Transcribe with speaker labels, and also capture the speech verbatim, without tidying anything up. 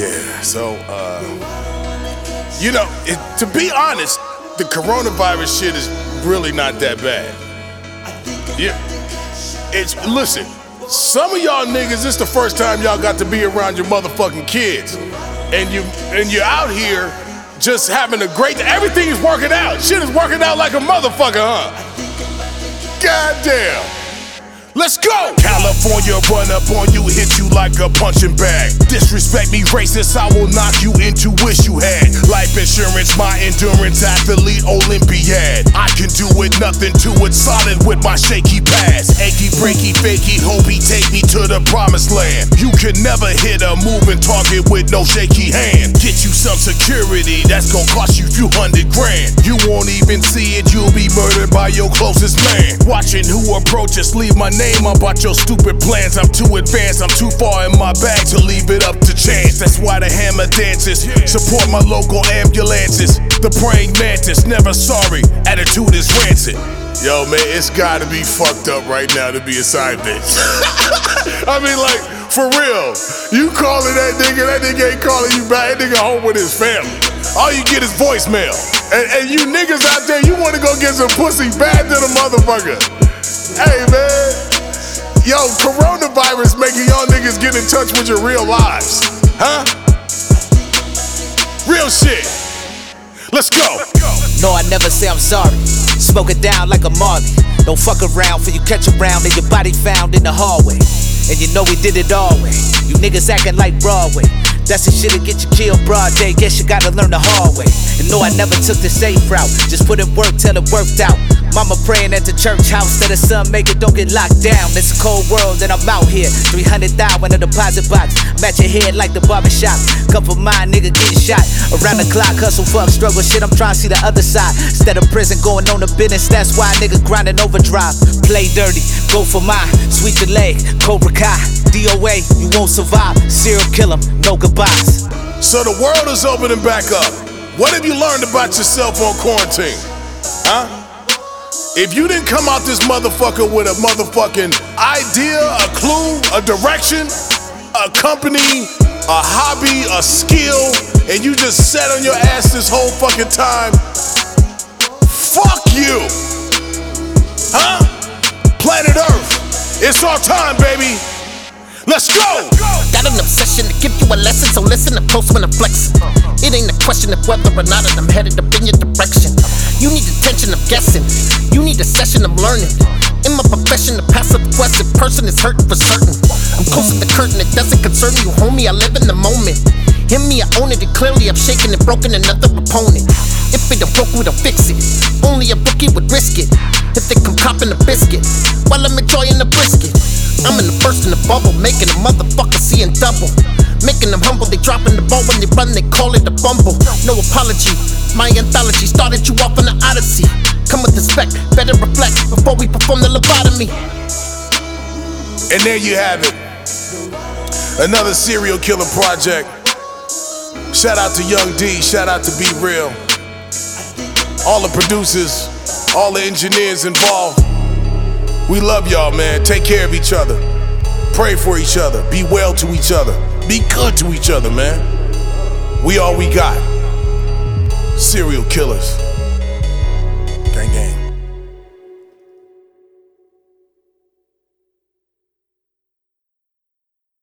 Speaker 1: Yeah, so, uh, you know, it, to be honest, the coronavirus shit is really not that bad. Yeah, it's, listen, some of y'all niggas, this the first time y'all got to be around your motherfucking kids. And, you, and you're out here just having a great, everything is working out. Shit is working out like a motherfucker, huh? Goddamn. Let's go! California run up on you, hit you like a punching bag. Disrespect me, racist, I will knock you into wish you had. Life insurance, my endurance, athlete, Olympiad. I can do it, nothing to it, solid with my shaky pass. Achy, breaky, fakey, hope he take me to the promised land. You can never hit a moving target with no shaky hand. Get you some security, that's gonna cost you few hundred grand. You won't even see it, you'll be murdered by your closest man. Watching who approaches, leave my name about your stupid plans. I'm too advanced, I'm too far in my bag to leave it up to chance. That's why the hammer dances, support my local ambulances. The praying mantis, never sorry, attitude is rancid. Yo man, it's gotta be fucked up right now to be a side bitch. I mean like, for real, you calling that nigga, that nigga ain't calling you back, that nigga home with his family. All you get is voicemail. And, and you niggas out there, you wanna go get some pussy bad to the motherfucker. Hey man, yo, coronavirus making y'all niggas get in touch with your real lives, huh? Real shit. Let's go.
Speaker 2: No, I never say I'm sorry. Smoke it down like a Marley. Don't fuck around for you catch around and your body found in the hallway. And you know we did it all way. You niggas acting like Broadway. That's the shit'll get you killed broad day. Guess you gotta learn the hard way. And no, I never took the safe route. Just put in work till it worked out. Mama praying at the church house that her son make it don't get locked down. It's a cold world and I'm out here. three hundred thousand in a deposit box. Match your head like the barbershop. Come for mine, nigga getting shot. Around the clock, hustle, fuck, struggle. Shit, I'm trying to see the other side. Instead of prison, going on the business. That's why nigga grinding overdrive. Play dirty, go for mine. Sweep the leg, Cobra Kai. D O A, you won't survive. Serial kill 'em, no goodbyes.
Speaker 1: So the world is opening back up. What have you learned about yourself on quarantine? Huh? If you didn't come out this motherfucker with a motherfucking idea, a clue, a direction, a company, a hobby, a skill, and you just sat on your ass this whole fucking time, fuck you. Huh? Planet Earth, it's our time, baby. Let's go!
Speaker 3: Got an obsession to give you a lesson, so listen up close when I'm flexing. It ain't a question of whether or not I'm headed up in your direction. You need attention, I'm guessing. You need a session, I'm learning. In my profession, the passive aggressive person is hurting for certain. I'm close to the curtain, it doesn't concern you, homie. I live in the moment. Hear me, I own it, and clearly I'm shaking and broken another opponent. If it don't broke, we don't fix it. Only a rookie would risk it. If they come copping a biscuit, while I'm enjoying the brisket. I'm in the burst in the bubble, making a motherfucker seeing double. Making them humble, they dropping the ball when they run, they call it a bumble. No apology, my anthology started you off on the odyssey. Come with respect, better reflect before we perform the lobotomy.
Speaker 1: And there you have it. Another serial killer project. Shout out to Young D, shout out to Be Real. All the producers, all the engineers involved. We love y'all, man. Take care of each other. Pray for each other. Be well to each other. Be good to each other, man. We all we got. Serial killers.